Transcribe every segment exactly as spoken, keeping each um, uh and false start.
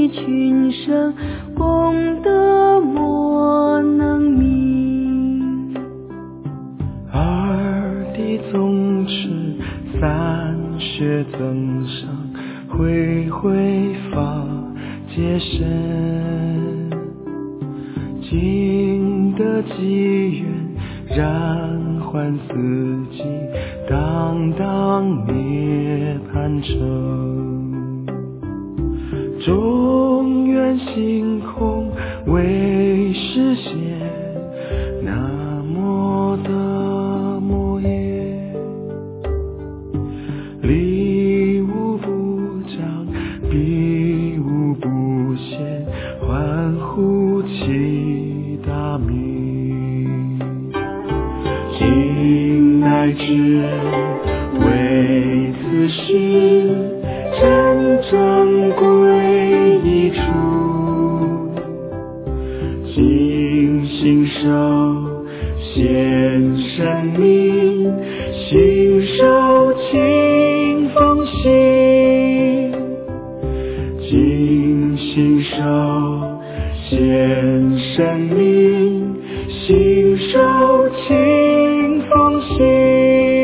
你群生，功德莫能名。 二弟宗持，三学增上，恢恢法界身，尽得机缘，然还自己，当当涅槃城。中愿性空为实现，南无的摩耶。离无不障，彼无不现，欢呼其大名。今乃至为此事，真正归一处，尽心受显神明，心受清风行，尽心受显神明，心受清风行。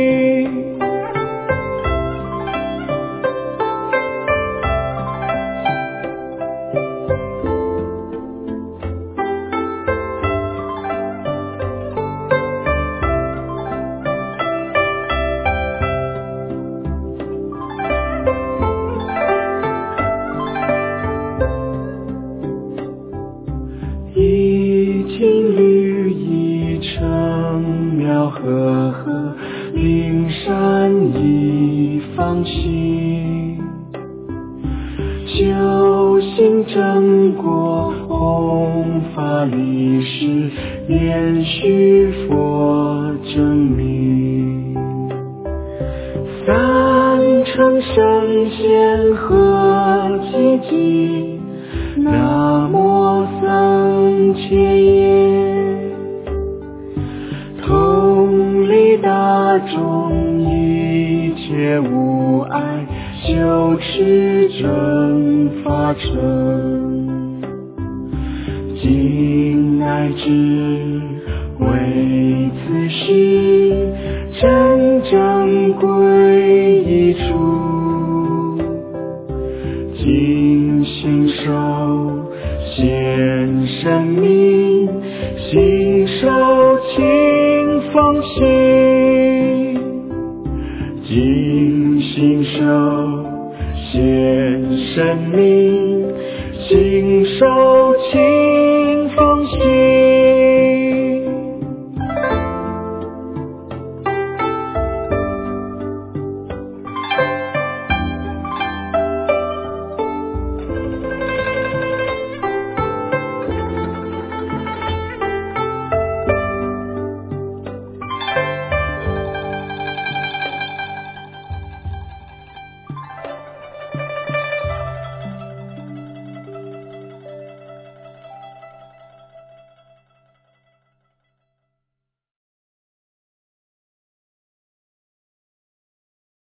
一经律一成妙和合，灵山一方行，修行正果，弘法利事，延续佛正明。三乘圣贤合寂寂，南无僧伽耶。同理大众，一切无碍，修持正法成。今乃至为此事，真正归一处，尽心受显神明，心受清风行，尽心受显神明，心受清